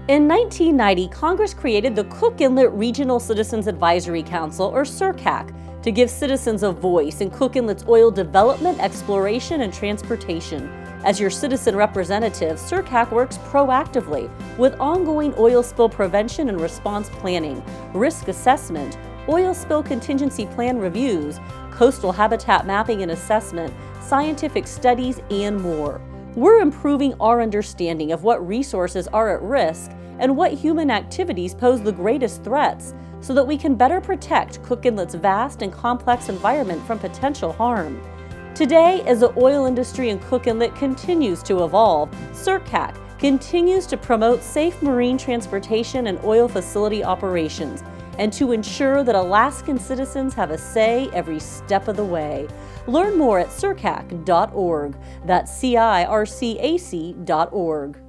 In 1990, Congress created the Cook Inlet Regional Citizens Advisory Council, or CIRCAC, to give citizens a voice in Cook Inlet's oil development, exploration, and transportation. As your citizen representative, CIRCAC works proactively with ongoing oil spill prevention and response planning, risk assessment, oil spill contingency plan reviews, coastal habitat mapping and assessment, scientific studies, and more. We're improving our understanding of what resources are at risk and what human activities pose the greatest threats so that we can better protect Cook Inlet's vast and complex environment from potential harm. Today, as the oil industry in Cook Inlet continues to evolve, CIRCAC continues to promote safe marine transportation and oil facility operations, and to ensure that Alaskan citizens have a say every step of the way. Learn more at circac.org. That's CIRCAC.org.